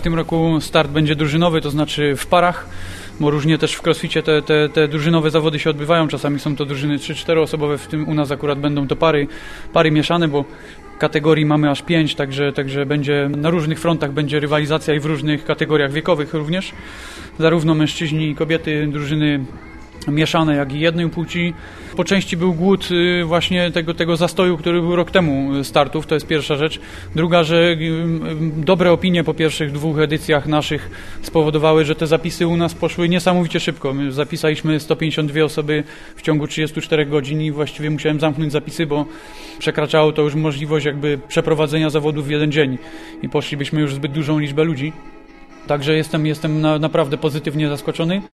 tym roku start będzie drużynowy, to znaczy w parach, bo różnie też w crossficie te drużynowe zawody się odbywają. Czasami są to drużyny 3-4 osobowe, w tym u nas akurat będą to pary mieszane, bo kategorii mamy aż 5, także będzie na różnych frontach będzie rywalizacja i w różnych kategoriach wiekowych również. Zarówno mężczyźni i kobiety, drużyny mieszane, jak i jednej płci. Po części był głód właśnie tego zastoju, który był rok temu startów, to jest pierwsza rzecz. Druga, że dobre opinie po pierwszych 2 edycjach naszych spowodowały, że te zapisy u nas poszły niesamowicie szybko. My zapisaliśmy 152 osoby w ciągu 34 godzin i właściwie musiałem zamknąć zapisy, bo przekraczało to już możliwość jakby przeprowadzenia zawodów w jeden dzień i poszlibyśmy już zbyt dużą liczbę ludzi. Także jestem naprawdę pozytywnie zaskoczony.